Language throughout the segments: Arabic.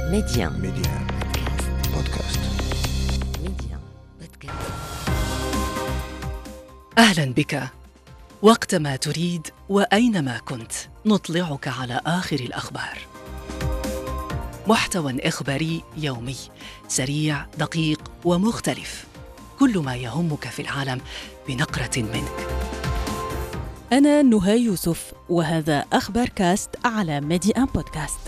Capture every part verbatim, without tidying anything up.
ميديان ميديان بودكاست. ميديان بودكاست. أهلا بك. وقتما تريد وأينما كنت نطلعك على آخر الأخبار. محتوى إخباري يومي سريع دقيق ومختلف، كل ما يهمك في العالم بنقرة منك. أنا نهى يوسف وهذا أخبار كاست على ميديان بودكاست.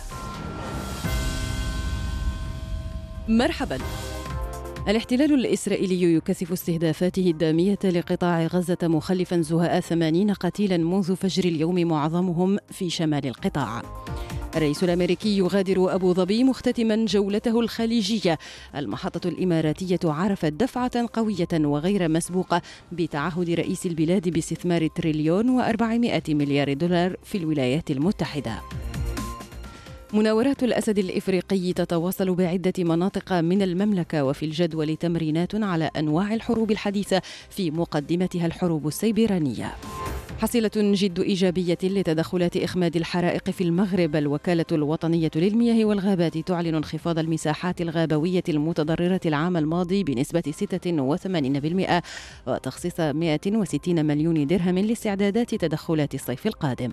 مرحباً. الاحتلال الإسرائيلي يكثف استهدافاته الدامية لقطاع غزة مخلفاً زهاء ثمانين قتيلاً منذ فجر اليوم، معظمهم في شمال القطاع. الرئيس الأمريكي يغادر أبو ظبي مختتماً جولته الخليجية. المحطة الإماراتية عرفت دفعة قوية وغير مسبوقة بتعهد رئيس البلاد باستثمار تريليون وأربعمائة مليار دولار في الولايات المتحدة. مناورات الأسد الإفريقي تتواصل بعدة مناطق من المملكة، وفي الجدول تمرينات على أنواع الحروب الحديثة في مقدمتها الحروب السيبرانية. حصيلة جد إيجابية لتدخلات إخماد الحرائق في المغرب. الوكالة الوطنية للمياه والغابات تعلن انخفاض المساحات الغابوية المتضررة العام الماضي بنسبة ستة وثمانين بالمئة، وتخصيص مائة وستين مليون درهم لاستعدادات تدخلات الصيف القادم.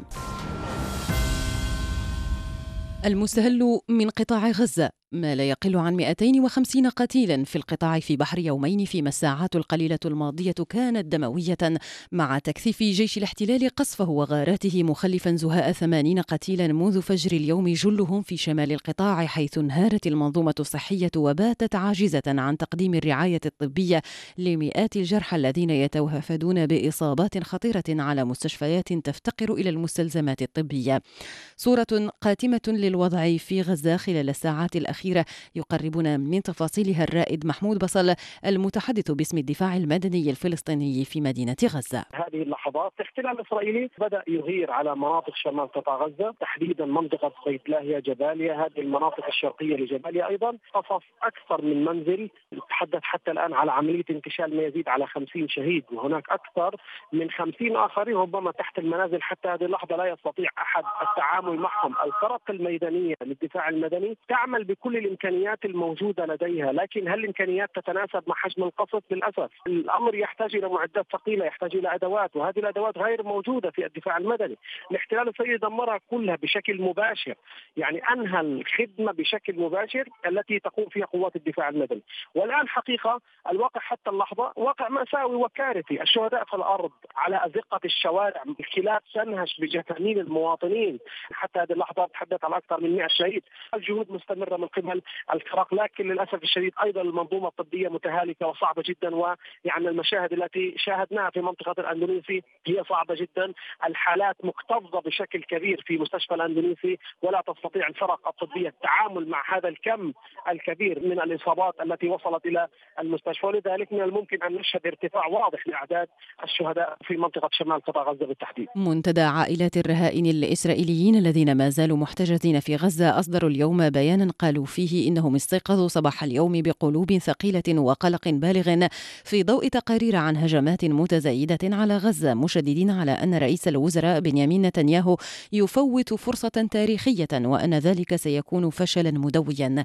المستهل من قطاع غزة، ما لا يقل عن مئتين وخمسين قتيلا في القطاع في بحر يومين، فيما الساعات القليلة الماضية كانت دموية، مع تكثيف جيش الاحتلال قصفه وغاراته مخلفا زهاء ثمانين قتيلا منذ فجر اليوم، جلهم في شمال القطاع، حيث انهارت المنظومة الصحية وباتت عاجزة عن تقديم الرعاية الطبية لمئات الجرحى الذين يتوافدون بإصابات خطيرة على مستشفيات تفتقر إلى المستلزمات الطبية. صورة قاتمة للوضع في غزة خلال الساعات الأخيرة يقربنا من تفاصيلها الرائد محمود بصل، المتحدث باسم الدفاع المدني الفلسطيني في مدينة غزة. هذه اللحظات الاحتلال الإسرائيلي بدأ يغير على مناطق شمال قطاع غزة، تحديدا منطقة بيت لاهيا جباليا، هذه المناطق الشرقية لجباليا. أيضا قصف أكثر من منزل، نتحدث حتى الآن على عملية انتشال ما يزيد على خمسين شهيد، وهناك أكثر من خمسين آخرين ربما تحت المنازل. حتى هذه اللحظة لا يستطيع أحد التعامل معهم. الفرق الميدانية للدفاع المدني تعمل بكل الإمكانيات الموجودة لديها، لكن هل الإمكانيات تتناسب مع حجم القصف؟ للأسف الأمر يحتاج إلى معدات ثقيلة، يحتاج إلى أدوات، وهذه الأدوات غير موجودة في الدفاع المدني. الاحتلال الإسرائيلي دمرها كلها بشكل مباشر، يعني أنهى الخدمة بشكل مباشر التي تقوم فيها قوات الدفاع المدني. والآن حقيقة الواقع حتى اللحظة واقع مأساوي وكارثي. الشهداء في الأرض، على أزقة الشوارع، الكلاب تنهش بجثامين المواطنين. حتى هذه اللحظة تحدث عن أكثر من مئة شهيد. الجهود مستمرة من قبل الفرق، لكن للأسف الشديد أيضا المنظومة الطبية متهالكة وصعبة جدا. ويعني المشاهد التي شاهدناها في منطقة الأندونيسي هي صعبة جدا. الحالات مكتظة بشكل كبير في مستشفى الأندونيسي، ولا تستطيع الفرق الطبية التعامل مع هذا الكم الكبير من الإصابات التي وصلت إلى المستشفى. ولذلك من الممكن أن نشهد ارتفاع واضح لأعداد الشهداء في منطقة شمال قطاع غزة بالتحديد. منتدى عائلات الرهائن الإسرائيليين الذين ما زالوا محتجزين في غزة أصدروا اليوم بيانا قالوا فيه إنهم استيقظوا صباح اليوم بقلوب ثقيلة وقلق بالغ في ضوء تقارير عن هجمات متزايدة على غزة، مشددين على أن رئيس الوزراء بنيامين نتنياهو يفوت فرصة تاريخية وأن ذلك سيكون فشلا مدويا.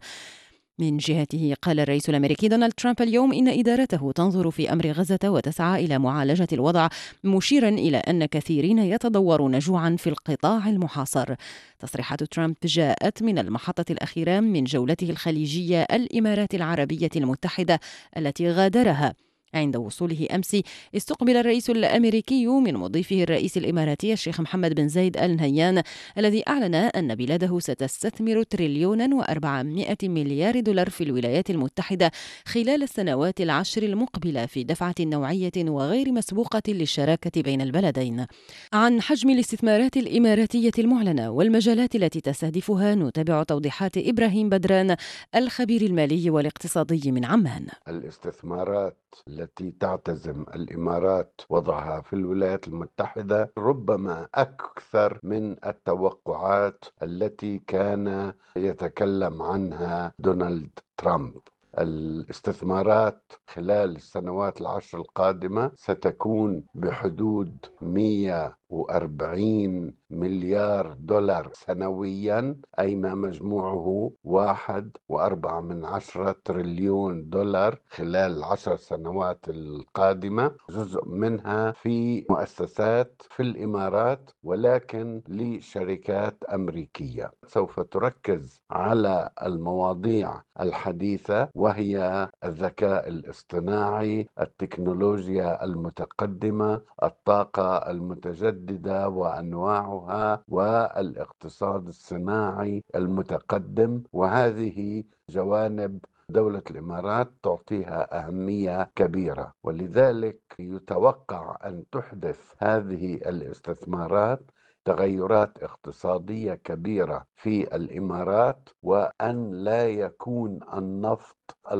من جهته قال الرئيس الأمريكي دونالد ترامب اليوم إن إدارته تنظر في أمر غزة وتسعى إلى معالجة الوضع، مشيرا إلى أن كثيرين يتضورون جوعا في القطاع المحاصر. تصريحات ترامب جاءت من المحطة الأخيرة من جولته الخليجية الإمارات العربية المتحدة التي غادرها. عند وصوله أمس استقبل الرئيس الأمريكي من مضيفه الرئيس الإماراتي الشيخ محمد بن زايد آل نهيان، الذي أعلن أن بلاده ستستثمر تريليون وأربعمائة مليار دولار في الولايات المتحدة خلال السنوات العشر المقبلة في دفعة نوعية وغير مسبوقة للشراكة بين البلدين. عن حجم الاستثمارات الإماراتية المعلنة والمجالات التي تستهدفها نتابع توضيحات إبراهيم بدران، الخبير المالي والاقتصادي من عمان. الاستثمارات التي تعتزم الإمارات وضعها في الولايات المتحدة ربما أكثر من التوقعات التي كان يتكلم عنها دونالد ترامب. الاستثمارات خلال السنوات العشر القادمة ستكون بحدود مئة وأربعين مليار دولار سنويا، أي ما مجموعه واحد وأربعة من عشرة تريليون دولار خلال العشر سنوات القادمة. جزء منها في مؤسسات في الإمارات ولكن لشركات أمريكية سوف تركز على المواضيع الحديثة، وهي الذكاء الاصطناعي، التكنولوجيا المتقدمة، الطاقة المتجددة وأنواعها، والاقتصاد الصناعي المتقدم. وهذه جوانب دولة الإمارات تعطيها أهمية كبيرة، ولذلك يتوقع أن تحدث هذه الاستثمارات تغيرات اقتصادية كبيرة في الإمارات، وأن لا يكون النفط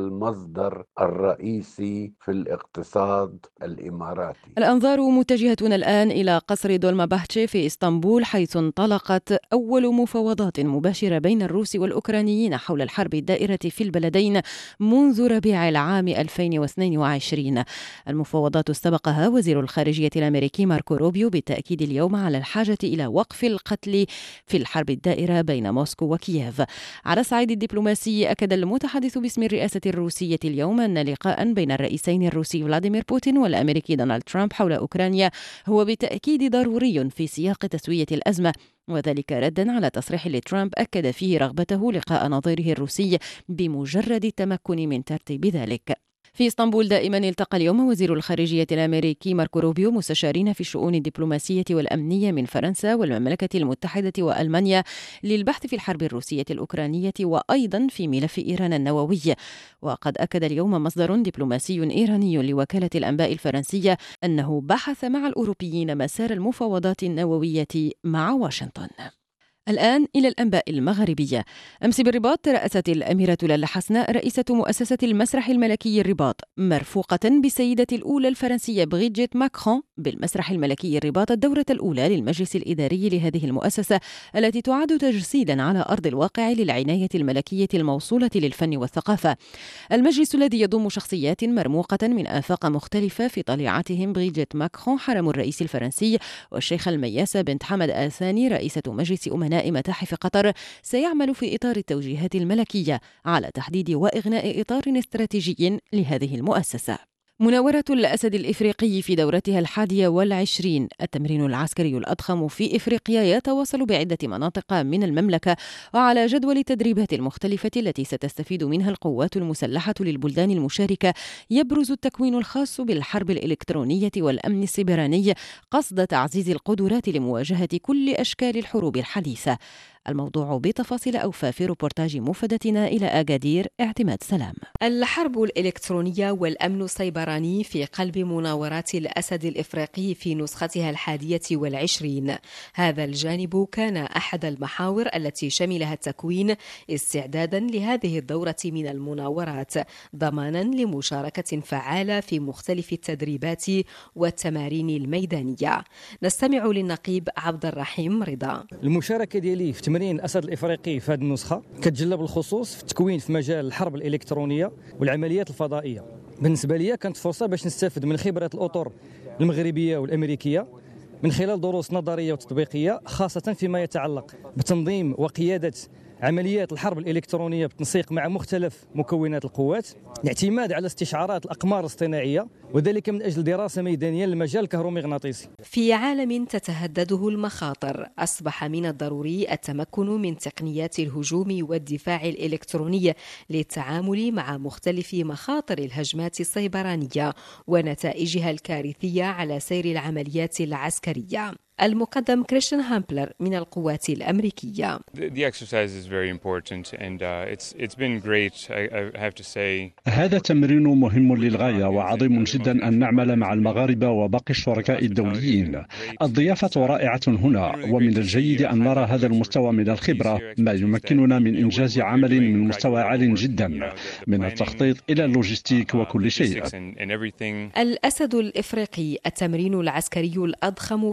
المصدر الرئيسي في الاقتصاد الإماراتي. الأنظار متجهة الآن إلى قصر دولماباهتشي في إسطنبول، حيث انطلقت أول مفاوضات مباشرة بين الروس والأوكرانيين حول الحرب الدائرة في البلدين منذ ربيع العام ألفين واثنين وعشرين. المفاوضات استبقها وزير الخارجية الأمريكي ماركو روبيو بالتأكيد اليوم على الحاجة إلى وقف القتل في الحرب الدائرة بين موسكو وكييف. على الصعيد الدبلوماسي، أكد المتحدث باسم الرئاسة الروسية اليوم أن لقاء بين الرئيسين الروسي فلاديمير بوتين والأمريكي دونالد ترامب حول أوكرانيا هو بالتأكيد ضروري في سياق تسوية الأزمة، وذلك ردا على تصريح لترامب أكد فيه رغبته لقاء نظيره الروسي بمجرد التمكن من ترتيب ذلك. في اسطنبول دائما التقى اليوم وزير الخارجية الأمريكي ماركو روبيو مستشارين في الشؤون الدبلوماسية والأمنية من فرنسا والمملكة المتحدة وألمانيا للبحث في الحرب الروسية الأوكرانية وأيضا في ملف إيران النووي. وقد أكد اليوم مصدر دبلوماسي إيراني لوكالة الأنباء الفرنسية أنه بحث مع الأوروبيين مسار المفاوضات النووية مع واشنطن. الآن إلى الأنباء المغربية. أمس بالرباط ترأست الأميرة لالا حسناء رئيسة مؤسسة المسرح الملكي الرباط مرفوقة بالسيدة الأولى الفرنسية بريجيت ماكرون بالمسرح الملكي الرباط الدورة الأولى للمجلس الإداري لهذه المؤسسة التي تعد تجسيدا على أرض الواقع للعناية الملكية الموصولة للفن والثقافة. المجلس الذي يضم شخصيات مرموقة من آفاق مختلفة في طليعتهم بريجيت ماكرون حرم الرئيس الفرنسي والشيخة المياسة بنت حمد آل ثاني رئيسة مجلس أمناء متاحف قطر، سيعمل في إطار التوجيهات الملكية على تحديد وإغناء إطار استراتيجي لهذه المؤسسة. مناورة الأسد الإفريقي في دورتها الحادية والعشرين، التمرين العسكري الأضخم في إفريقيا يتواصل بعدة مناطق من المملكة وعلى جدول التدريبات المختلفة التي ستستفيد منها القوات المسلحة للبلدان المشاركة. يبرز التكوين الخاص بالحرب الإلكترونية والأمن السيبراني قصد تعزيز القدرات لمواجهة كل أشكال الحروب الحديثة. الموضوع بتفاصيل أوفى في روبورتاج مفدتنا إلى أكادير اعتماد سلام. الحرب الإلكترونية والأمن السيبراني في قلب مناورات الأسد الإفريقي في نسختها الحادية والعشرين. هذا الجانب كان أحد المحاور التي شملها التكوين استعدادا لهذه الدورة من المناورات، ضمانا لمشاركة فعالة في مختلف التدريبات والتمارين الميدانية. نستمع للنقيب عبد الرحيم رضا. المشاركة ديالي في تمرين الأسد الإفريقي في هذه النسخة كتجلى بالخصوص في التكوين في مجال الحرب الإلكترونية والعمليات الفضائية. بالنسبة لي كانت فرصة باش نستفد من خبرة الأطر المغربية والأمريكية من خلال دروس نظرية وتطبيقية، خاصة فيما يتعلق بتنظيم وقيادة عمليات الحرب الإلكترونية بالتنسيق مع مختلف مكونات القوات، الاعتماد على استشعارات الأقمار الاصطناعية، وذلك من أجل دراسة ميدانية للمجال الكهرومغناطيسي. في عالم تتهدده المخاطر، أصبح من الضروري التمكن من تقنيات الهجوم والدفاع الإلكتروني للتعامل مع مختلف مخاطر الهجمات السيبرانية ونتائجها الكارثية على سير العمليات العسكرية. المقدم كريستيان هامبلر من القوات الأمريكية. The exercise is very important and uh, it's it's been great. I, I have to say. هذا تمرين مهم للغاية وعظيم جدا أن نعمل مع المغاربة وباقي الشركاء الدوليين. الضيافة رائعة هنا، ومن الجيد أن نرى هذا المستوى من الخبرة، ما يمكننا من إنجاز عمل من مستوى عال جدا، من التخطيط إلى اللوجستيك وكل شيء. الأسد الإفريقي التمرين العسكري الأضخم في القارة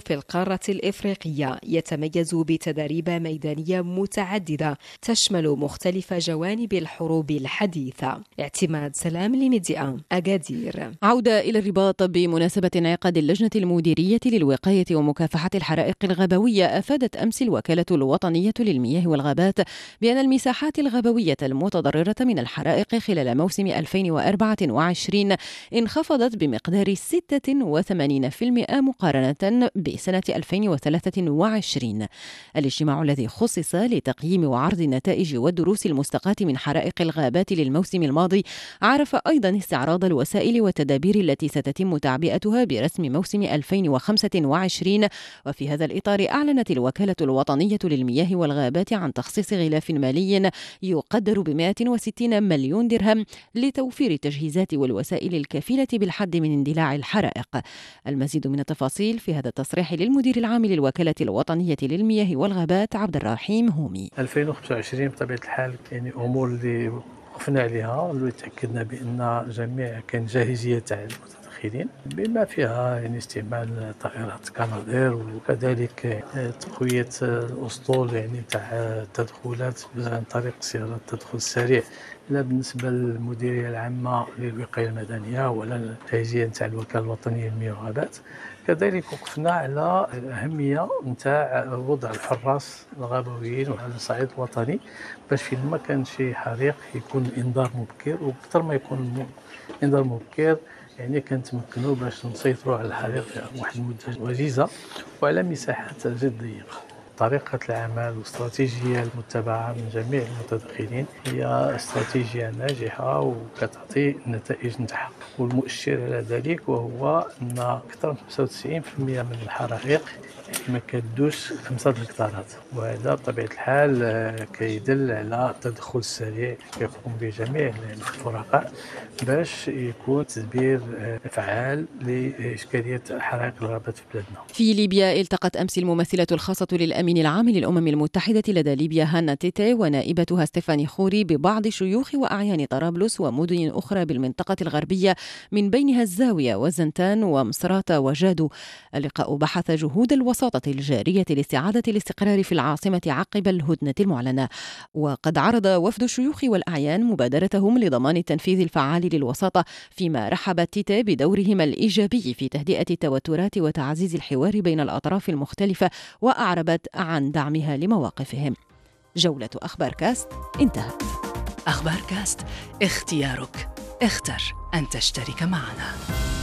القارة الإفريقية يتميز بتداريب ميدانية متعددة تشمل مختلف جوانب الحروب الحديثة. اعتماد سلام لميديا أكادير. عودة إلى الرباط بمناسبة انعقاد اللجنة المديرية للوقاية ومكافحة الحرائق الغابوية. أفادت أمس الوكالة الوطنية للمياه والغابات بأن المساحات الغابوية المتضررة من الحرائق خلال موسم ألفين وأربعة وعشرين انخفضت بمقدار ستة وثمانين بالمئة مقارنة بسنة ألفين وثلاثة وعشرين. الاجتماع الذي خصص لتقييم وعرض النتائج والدروس المستقاة من حرائق الغابات للموسم الماضي عرف أيضا استعراض الوسائل والتدابير التي ستتم تعبئتها برسم موسم ألفين وخمسة وعشرين. وفي هذا الإطار أعلنت الوكالة الوطنية للمياه والغابات عن تخصيص غلاف مالي يقدر ب مئة وستين مليون درهم لتوفير التجهيزات والوسائل الكفيلة بالحد من اندلاع الحرائق. المزيد من التفاصيل في هذا التصريح للمدير العام للوكالة الوطنية للمياه والغابات عبد الرحيم هومي. ألفين وخمسة وعشرين بطبيعة الحال يعني أمور اللي وقفنا عليها واللي تأكدنا بأن جميع كان جاهزية تاع المتدخلين بما فيها يعني استعمال طائرات كنادير وكذلك تقوية الأسطول يعني تاع التدخلات عن طريق صياغة التدخل السريع لا بالنسبة للمديرية العامة للوقاية المدنية ولا الجاهزية تاع الوكالة الوطنية للمياه والغابات. كذلك وقفنا على الأهمية نتاع وضع الحراس الغابويين وعلى الصعيد الوطني باش في ما كان شي حريق يكون انذار مبكر، وأكثر ما يكون انذار مبكر يعني كنتمكنوا باش نسيطروا على الحريق واحد المدة وجيزة وعلى مساحات جد ضيقة. طريقة العمل والاستراتيجية المتبعة من جميع المتدخلين هي استراتيجية ناجحة وكتعطي النتائج نتاعها، والمؤشر على ذلك وهو أن أكثر من خمسة وتسعين بالمئة من الحرائق ما كدوش خمسة هكتارات، وهذا بطبيعة الحال كيدل على التدخل السريع كيقوم به جميع الفرقاء باش يكون تدبير فعال لإشكالية حرائق الغابات في بلادنا. في ليبيا التقت أمس الممثلة الخاصة للأمين العام للأمم المتحدة لدى ليبيا هانا تيتي ونائبتها ستيفاني خوري ببعض شيوخ وأعيان طرابلس ومدن أخرى بالمنطقة الغربية من بينها الزاوية وزنتان ومصراتة وجادو. اللقاء بحث جهود الوساطة الجارية لاستعادة الاستقرار في العاصمة عقب الهدنة المعلنة. وقد عرض وفد الشيوخ والأعيان مبادرتهم لضمان التنفيذ الفعال للوساطة، فيما رحبت تيتي بدورهما الإيجابي في تهدئة التوترات وتعزيز الحوار بين الأطراف المختلفة، وأعربت عن دعمها لمواقفهم. جولة أخبار كاست انتهت. أخبار كاست، اختيارك، اختر أن تشترك معنا.